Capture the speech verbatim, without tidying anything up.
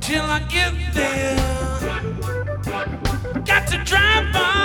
till I get there. Got to drive by